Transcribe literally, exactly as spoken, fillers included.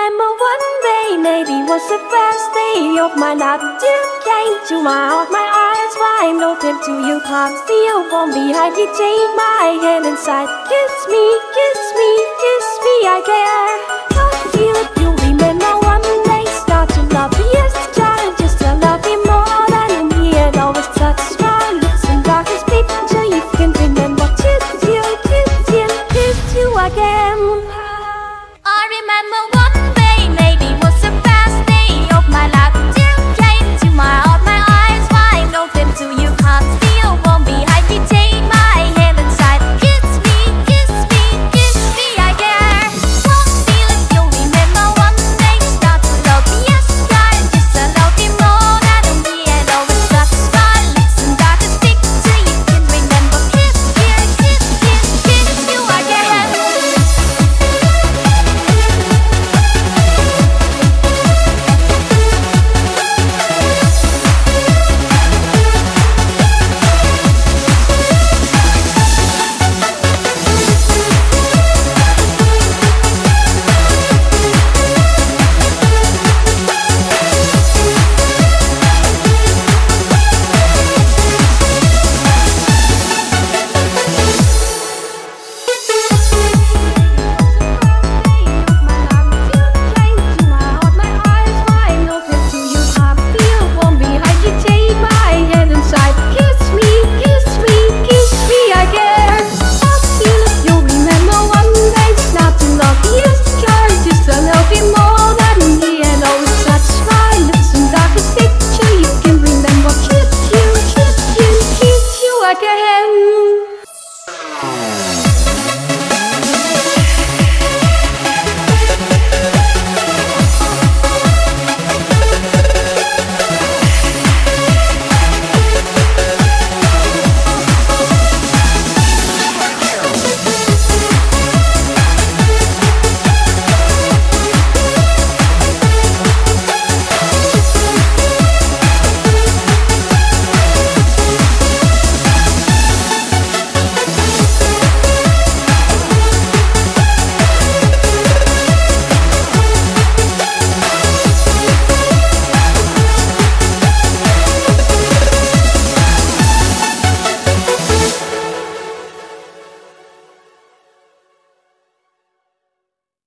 remember one day, maybe was the first day of my life. You came to my heart, my eyes wide open to you. Can't feel from behind you, take my hand inside. Kiss me, kiss me, kiss me, I care. Love you, you remember one day, start to love you. Yes, child, just to love you more than me. And always touch my lips and darkest picture. You can remember, kiss you, kiss you, kiss you again. I remember